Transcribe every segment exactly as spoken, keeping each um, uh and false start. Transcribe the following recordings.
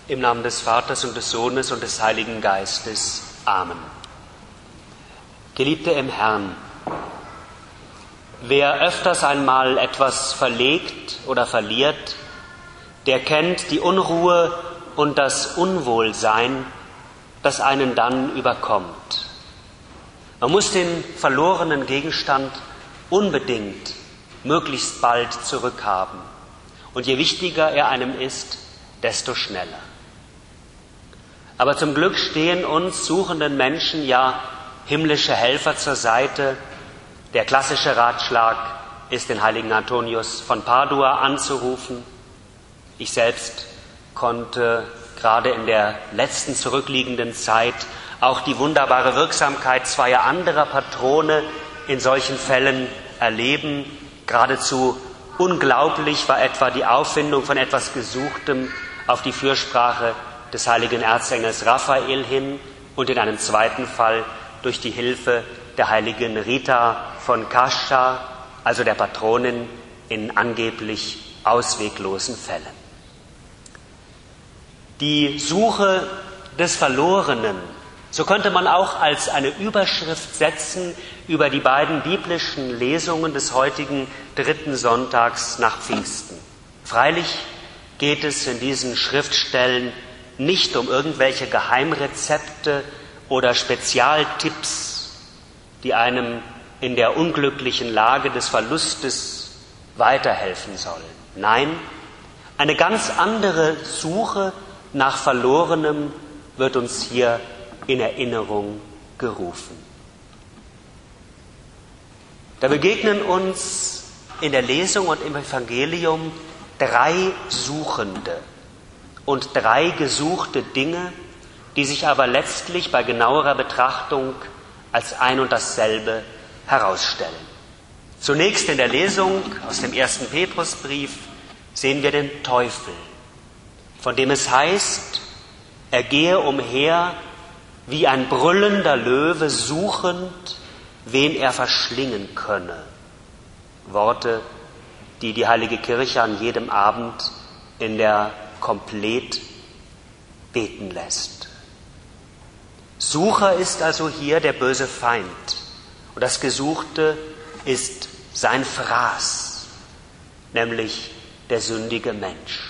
Im Namen des Vaters und des Sohnes und des Heiligen Geistes. Amen. Geliebte im Herrn, wer öfters einmal etwas verlegt oder verliert, der kennt die Unruhe und das Unwohlsein, das einen dann überkommt. Man muss den verlorenen Gegenstand unbedingt möglichst bald zurückhaben. Und je wichtiger er einem ist, desto schneller. Aber zum Glück stehen uns suchenden Menschen ja himmlische Helfer zur Seite. Der klassische Ratschlag ist, den heiligen Antonius von Padua anzurufen. Ich selbst konnte gerade in der letzten zurückliegenden Zeit auch die wunderbare Wirksamkeit zweier anderer Patrone in solchen Fällen erleben. Geradezu unglaublich war etwa die Auffindung von etwas Gesuchtem auf die Fürsprache des heiligen Erzengels Raphael hin und in einem zweiten Fall durch die Hilfe der heiligen Rita von Cascia, also der Patronin in angeblich ausweglosen Fällen. Die Suche des Verlorenen, so könnte man auch als eine Überschrift setzen über die beiden biblischen Lesungen des heutigen dritten Sonntags nach Pfingsten. Freilich geht es in diesen Schriftstellen nicht um irgendwelche Geheimrezepte oder Spezialtipps, die einem in der unglücklichen Lage des Verlustes weiterhelfen sollen. Nein, eine ganz andere Suche nach Verlorenem wird uns hier in Erinnerung gerufen. Da begegnen uns in der Lesung und im Evangelium drei Suchende und drei gesuchte Dinge, die sich aber letztlich bei genauerer Betrachtung als ein und dasselbe herausstellen. Zunächst in der Lesung aus dem ersten Petrusbrief sehen wir den Teufel, von dem es heißt, er gehe umher wie ein brüllender Löwe, suchend, wen er verschlingen könne. Worte, die die Heilige Kirche an jedem Abend in der Komplett beten lässt. Sucher ist also hier der böse Feind und das Gesuchte ist sein Fraß, nämlich der sündige Mensch.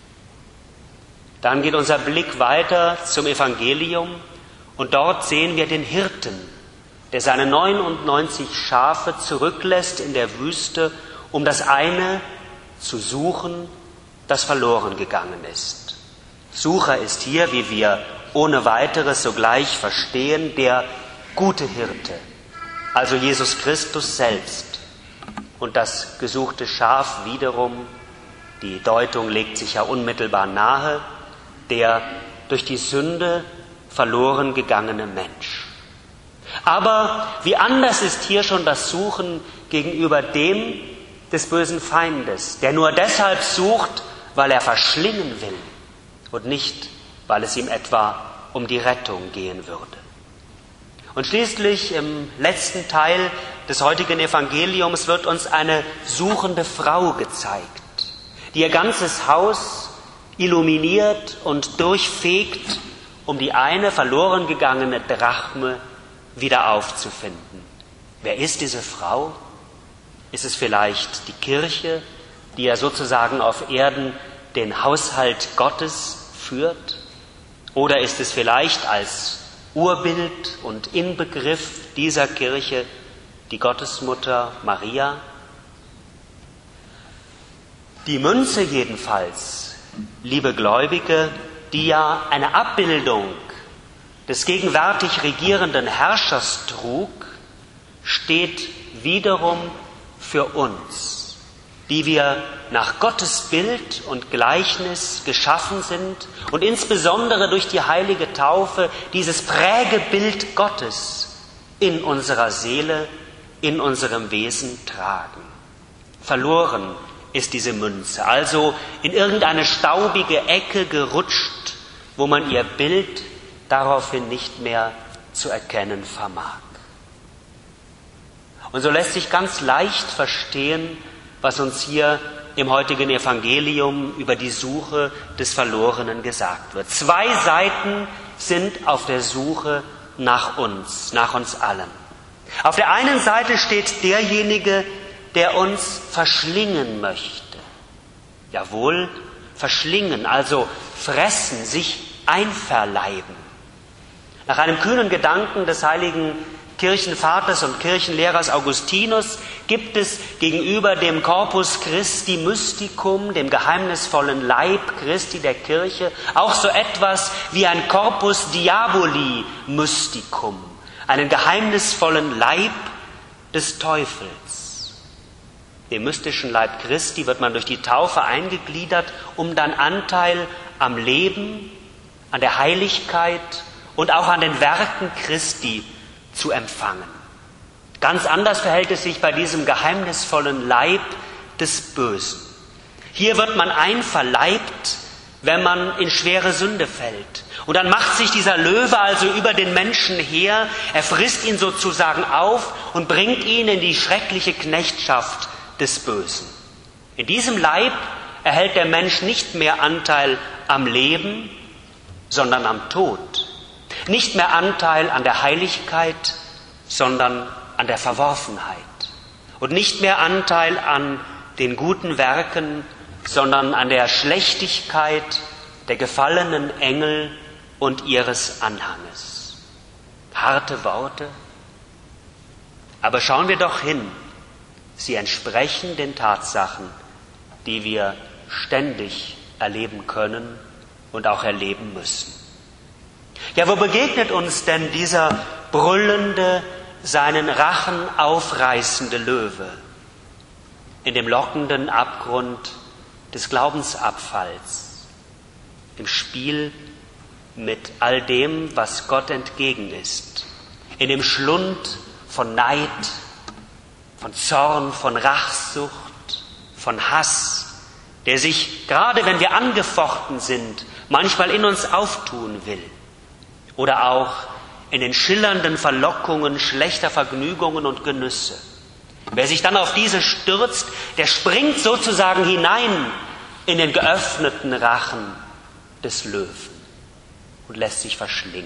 Dann geht unser Blick weiter zum Evangelium und dort sehen wir den Hirten, der seine neunundneunzig Schafe zurücklässt in der Wüste, um das eine zu suchen, das verloren gegangen ist. Sucher ist hier, wie wir ohne weiteres sogleich verstehen, der gute Hirte, also Jesus Christus selbst. Und das gesuchte Schaf wiederum, die Deutung legt sich ja unmittelbar nahe, der durch die Sünde verloren gegangene Mensch. Aber wie anders ist hier schon das Suchen gegenüber dem des bösen Feindes, der nur deshalb sucht, weil er verschlingen will und nicht, weil es ihm etwa um die Rettung gehen würde. Und schließlich im letzten Teil des heutigen Evangeliums wird uns eine suchende Frau gezeigt, die ihr ganzes Haus illuminiert und durchfegt, um die eine verloren gegangene Drachme wieder aufzufinden. Wer ist diese Frau? Ist es vielleicht die Kirche, die ja sozusagen auf Erden den Haushalt Gottes führt? Oder ist es vielleicht als Urbild und Inbegriff dieser Kirche die Gottesmutter Maria? Die Münze jedenfalls, liebe Gläubige, die ja eine Abbildung des gegenwärtig regierenden Herrschers trug, steht wiederum für uns, die wir nach Gottes Bild und Gleichnis geschaffen sind und insbesondere durch die heilige Taufe dieses Prägebild Gottes in unserer Seele, in unserem Wesen tragen. Verloren ist diese Münze, also in irgendeine staubige Ecke gerutscht, wo man ihr Bild daraufhin nicht mehr zu erkennen vermag. Und so lässt sich ganz leicht verstehen, was uns hier im heutigen Evangelium über die Suche des Verlorenen gesagt wird. Zwei Seiten sind auf der Suche nach uns, nach uns allen. Auf der einen Seite steht derjenige, der uns verschlingen möchte. Jawohl, verschlingen, also fressen, sich einverleiben. Nach einem kühnen Gedanken des heiligen Kirchenvaters und Kirchenlehrers Augustinus gibt es gegenüber dem Corpus Christi Mysticum, dem geheimnisvollen Leib Christi der Kirche, auch so etwas wie ein Corpus Diaboli Mysticum, einen geheimnisvollen Leib des Teufels. Dem mystischen Leib Christi wird man durch die Taufe eingegliedert, um dann Anteil am Leben, an der Heiligkeit und auch an den Werken Christi zu empfangen. Ganz anders verhält es sich bei diesem geheimnisvollen Leib des Bösen. Hier wird man einverleibt, wenn man in schwere Sünde fällt. Und dann macht sich dieser Löwe also über den Menschen her, er frisst ihn sozusagen auf und bringt ihn in die schreckliche Knechtschaft des Bösen. In diesem Leib erhält der Mensch nicht mehr Anteil am Leben, sondern am Tod. Nicht mehr Anteil an der Heiligkeit, sondern an der Verworfenheit. Und nicht mehr Anteil an den guten Werken, sondern an der Schlechtigkeit der gefallenen Engel und ihres Anhanges. Harte Worte, aber schauen wir doch hin. Sie entsprechen den Tatsachen, die wir ständig erleben können und auch erleben müssen. Ja, wo begegnet uns denn dieser brüllende, seinen Rachen aufreißende Löwe? In dem lockenden Abgrund des Glaubensabfalls, im Spiel mit all dem, was Gott entgegen ist, in dem Schlund von Neid, von Zorn, von Rachsucht, von Hass, der sich, gerade wenn wir angefochten sind, manchmal in uns auftun will. Oder auch in den schillernden Verlockungen schlechter Vergnügungen und Genüsse. Wer sich dann auf diese stürzt, der springt sozusagen hinein in den geöffneten Rachen des Löwen und lässt sich verschlingen.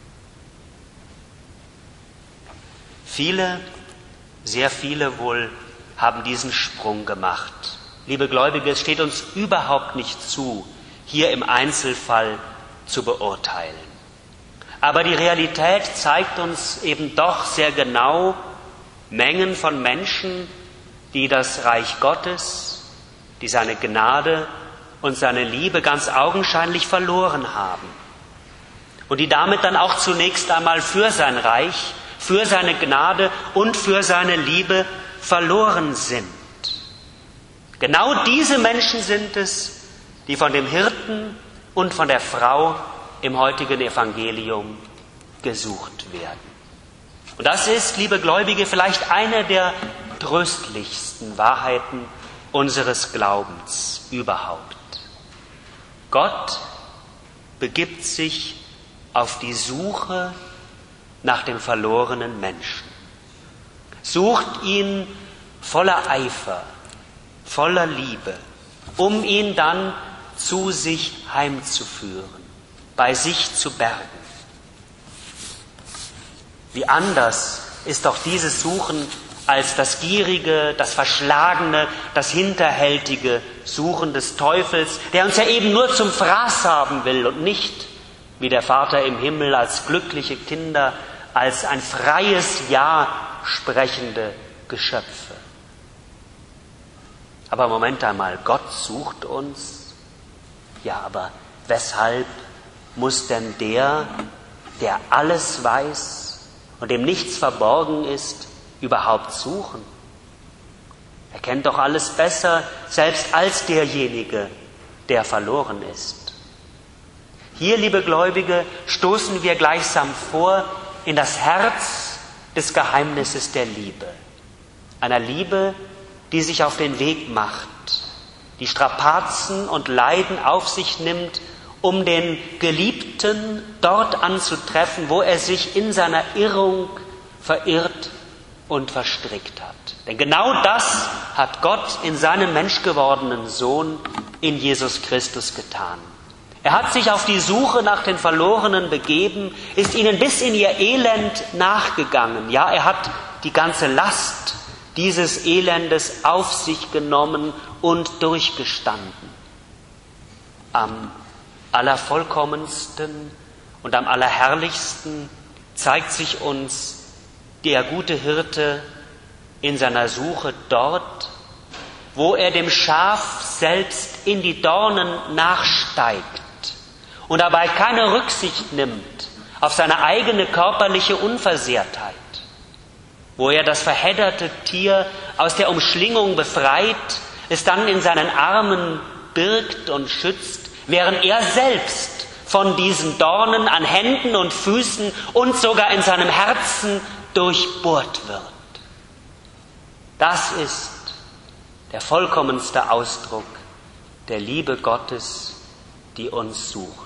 Viele, sehr viele wohl, haben diesen Sprung gemacht. Liebe Gläubige, es steht uns überhaupt nicht zu, hier im Einzelfall zu beurteilen. Aber die Realität zeigt uns eben doch sehr genau Mengen von Menschen, die das Reich Gottes, die seine Gnade und seine Liebe ganz augenscheinlich verloren haben. Und die damit dann auch zunächst einmal für sein Reich, für seine Gnade und für seine Liebe verloren sind. Genau diese Menschen sind es, die von dem Hirten und von der Frau im heutigen Evangelium gesucht werden. Und das ist, liebe Gläubige, vielleicht eine der tröstlichsten Wahrheiten unseres Glaubens überhaupt. Gott begibt sich auf die Suche nach dem verlorenen Menschen, sucht ihn voller Eifer, voller Liebe, um ihn dann zu sich heimzuführen, bei sich zu bergen. Wie anders ist doch dieses Suchen als das gierige, das verschlagene, das hinterhältige Suchen des Teufels, der uns ja eben nur zum Fraß haben will und nicht, wie der Vater im Himmel, als glückliche Kinder, als ein freies Ja sprechende Geschöpfe. Aber Moment einmal, Gott sucht uns. Ja, aber weshalb muss denn der, der alles weiß und dem nichts verborgen ist, überhaupt suchen? Er kennt doch alles besser, selbst als derjenige, der verloren ist. Hier, liebe Gläubige, stoßen wir gleichsam vor in das Herz des Geheimnisses der Liebe. Einer Liebe, die sich auf den Weg macht, die Strapazen und Leiden auf sich nimmt, um den Geliebten dort anzutreffen, wo er sich in seiner Irrung verirrt und verstrickt hat. Denn genau das hat Gott in seinem menschgewordenen Sohn in Jesus Christus getan. Er hat sich auf die Suche nach den Verlorenen begeben, ist ihnen bis in ihr Elend nachgegangen. Ja, er hat die ganze Last dieses Elendes auf sich genommen und durchgestanden. Am allervollkommensten und am allerherrlichsten zeigt sich uns der gute Hirte in seiner Suche dort, wo er dem Schaf selbst in die Dornen nachsteigt und dabei keine Rücksicht nimmt auf seine eigene körperliche Unversehrtheit, wo er das verhedderte Tier aus der Umschlingung befreit, es dann in seinen Armen birgt und schützt, während er selbst von diesen Dornen an Händen und Füßen und sogar in seinem Herzen durchbohrt wird. Das ist der vollkommenste Ausdruck der Liebe Gottes, die uns sucht.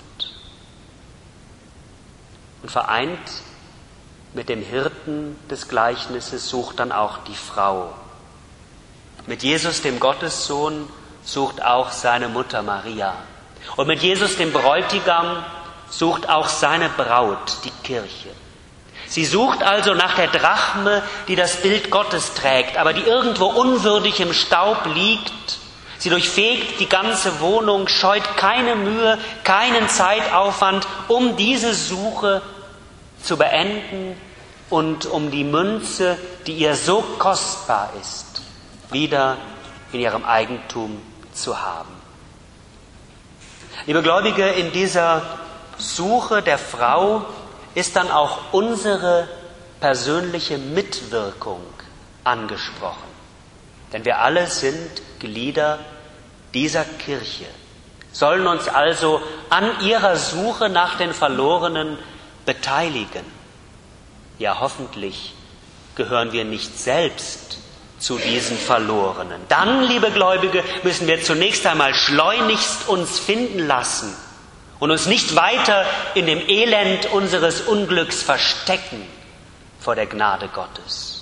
Und vereint mit dem Hirten des Gleichnisses sucht dann auch die Frau. Mit Jesus, dem Gottessohn, sucht auch seine Mutter Maria. Und mit Jesus, dem Bräutigam, sucht auch seine Braut, die Kirche. Sie sucht also nach der Drachme, die das Bild Gottes trägt, aber die irgendwo unwürdig im Staub liegt. Sie durchfegt die ganze Wohnung, scheut keine Mühe, keinen Zeitaufwand, um diese Suche zu beenden und um die Münze, die ihr so kostbar ist, wieder in ihrem Eigentum zu haben. Liebe Gläubige, in dieser Suche der Frau ist dann auch unsere persönliche Mitwirkung angesprochen. Denn wir alle sind Glieder dieser Kirche, sollen uns also an ihrer Suche nach den Verlorenen beteiligen. Ja, hoffentlich gehören wir nicht selbst zu diesen Verlorenen. Dann, liebe Gläubige, müssen wir zunächst einmal schleunigst uns finden lassen und uns nicht weiter in dem Elend unseres Unglücks verstecken vor der Gnade Gottes.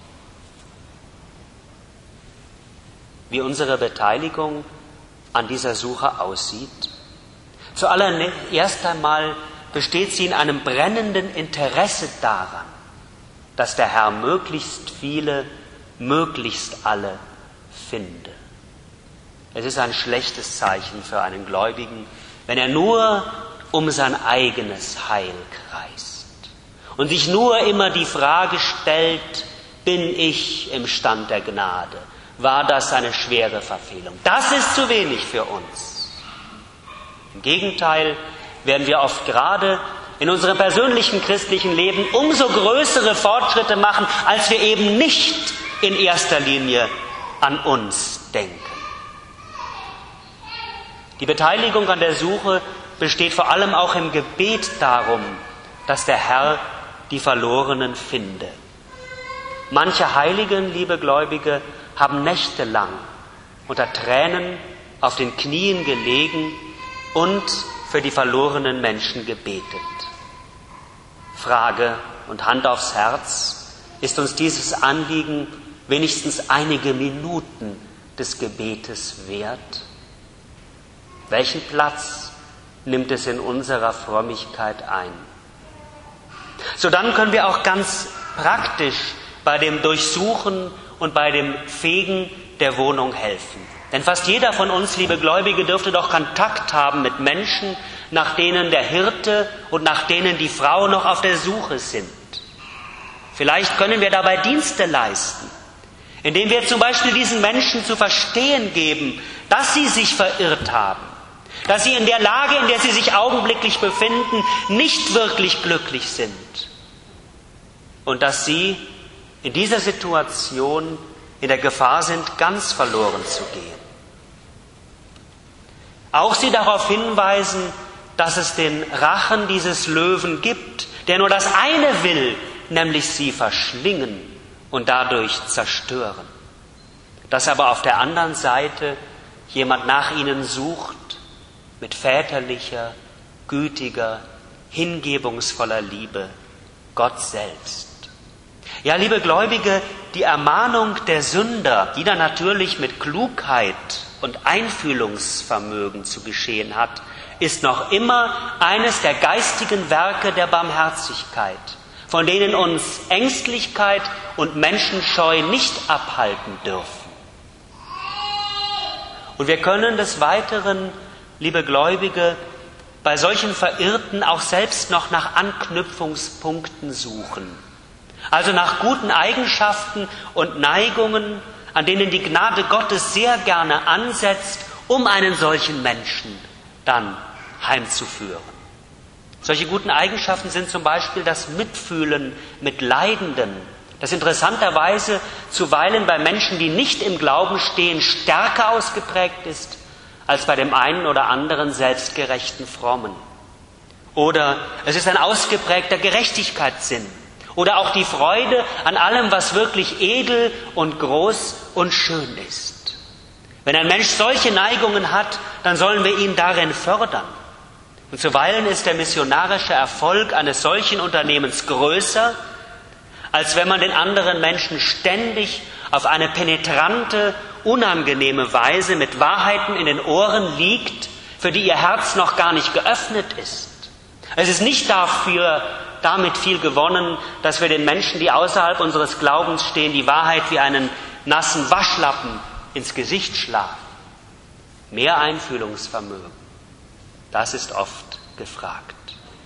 Wie unsere Beteiligung an dieser Suche aussieht? Zuallererst einmal besteht sie in einem brennenden Interesse daran, dass der Herr möglichst viele, möglichst alle finde. Es ist ein schlechtes Zeichen für einen Gläubigen, wenn er nur um sein eigenes Heil kreist und sich nur immer die Frage stellt, bin ich im Stand der Gnade? War das eine schwere Verfehlung? Das ist zu wenig für uns. Im Gegenteil werden wir oft gerade in unserem persönlichen christlichen Leben umso größere Fortschritte machen, als wir eben nicht in erster Linie an uns denken. Die Beteiligung an der Suche besteht vor allem auch im Gebet darum, dass der Herr die Verlorenen finde. Manche Heiligen, liebe Gläubige, haben nächtelang unter Tränen auf den Knien gelegen und für die verlorenen Menschen gebetet. Frage und Hand aufs Herz, ist uns dieses Anliegen wenigstens einige Minuten des Gebetes wert? Welchen Platz nimmt es in unserer Frömmigkeit ein? So dann können wir auch ganz praktisch bei dem Durchsuchen und bei dem Fegen der Wohnung helfen. Denn fast jeder von uns, liebe Gläubige, dürfte doch Kontakt haben mit Menschen, nach denen der Hirte und nach denen die Frau noch auf der Suche sind. Vielleicht können wir dabei Dienste leisten, indem wir zum Beispiel diesen Menschen zu verstehen geben, dass sie sich verirrt haben, dass sie in der Lage, in der sie sich augenblicklich befinden, nicht wirklich glücklich sind und dass sie in dieser Situation in der Gefahr sind, ganz verloren zu gehen. Auch sie darauf hinweisen, dass es den Rachen dieses Löwen gibt, der nur das eine will, nämlich sie verschlingen und dadurch zerstören. Dass aber auf der anderen Seite jemand nach ihnen sucht, mit väterlicher, gütiger, hingebungsvoller Liebe, Gott selbst. Ja, liebe Gläubige, die Ermahnung der Sünder, die dann natürlich mit Klugheit und Einfühlungsvermögen zu geschehen hat, ist noch immer eines der geistigen Werke der Barmherzigkeit, von denen uns Ängstlichkeit und Menschenscheu nicht abhalten dürfen. Und wir können des Weiteren, liebe Gläubige, bei solchen Verirrten auch selbst noch nach Anknüpfungspunkten suchen. Also nach guten Eigenschaften und Neigungen, an denen die Gnade Gottes sehr gerne ansetzt, um einen solchen Menschen dann heimzuführen. Solche guten Eigenschaften sind zum Beispiel das Mitfühlen mit Leidenden, das interessanterweise zuweilen bei Menschen, die nicht im Glauben stehen, stärker ausgeprägt ist als bei dem einen oder anderen selbstgerechten Frommen. Oder es ist ein ausgeprägter Gerechtigkeitssinn. Oder auch die Freude an allem, was wirklich edel und groß und schön ist. Wenn ein Mensch solche Neigungen hat, dann sollen wir ihn darin fördern. Und zuweilen ist der missionarische Erfolg eines solchen Unternehmens größer, als wenn man den anderen Menschen ständig auf eine penetrante, unangenehme Weise mit Wahrheiten in den Ohren liegt, für die ihr Herz noch gar nicht geöffnet ist. Es ist nicht dafür, damit viel gewonnen, dass wir den Menschen, die außerhalb unseres Glaubens stehen, die Wahrheit wie einen nassen Waschlappen ins Gesicht schlagen. Mehr Einfühlungsvermögen, das ist oft gefragt.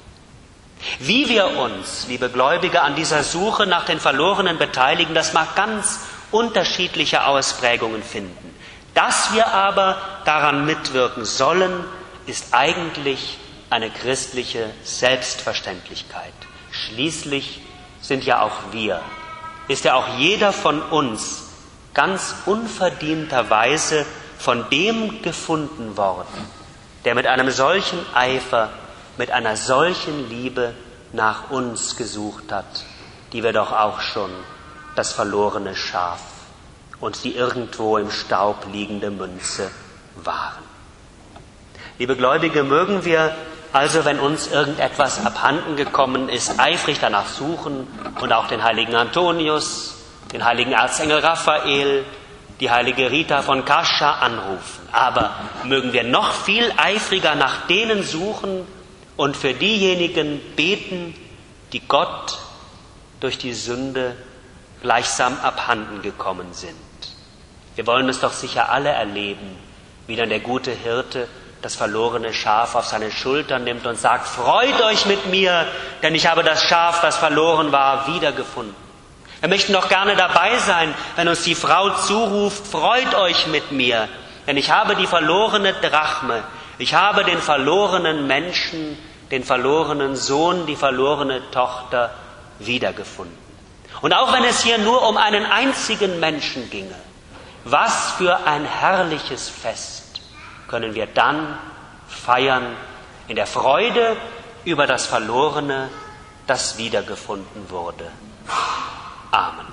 Wie wir uns, liebe Gläubige, an dieser Suche nach den Verlorenen beteiligen, das mag ganz unterschiedliche Ausprägungen finden. Dass wir aber daran mitwirken sollen, ist eigentlich eine christliche Selbstverständlichkeit. Schließlich sind ja auch wir, ist ja auch jeder von uns ganz unverdienterweise von dem gefunden worden, der mit einem solchen Eifer, mit einer solchen Liebe nach uns gesucht hat, die wir doch auch schon das verlorene Schaf und die irgendwo im Staub liegende Münze waren. Liebe Gläubige, mögen wir also, wenn uns irgendetwas abhanden gekommen ist, eifrig danach suchen und auch den heiligen Antonius, den heiligen Erzengel Raphael, die heilige Rita von Cascia anrufen. Aber mögen wir noch viel eifriger nach denen suchen und für diejenigen beten, die Gott durch die Sünde gleichsam abhanden gekommen sind. Wir wollen es doch sicher alle erleben, wie dann der gute Hirte das verlorene Schaf auf seine Schultern nimmt und sagt, freut euch mit mir, denn ich habe das Schaf, das verloren war, wiedergefunden. Wir möchten doch gerne dabei sein, wenn uns die Frau zuruft, freut euch mit mir, denn ich habe die verlorene Drachme, ich habe den verlorenen Menschen, den verlorenen Sohn, die verlorene Tochter wiedergefunden. Und auch wenn es hier nur um einen einzigen Menschen ginge, was für ein herrliches Fest können wir dann feiern in der Freude über das Verlorene, das wiedergefunden wurde. Amen.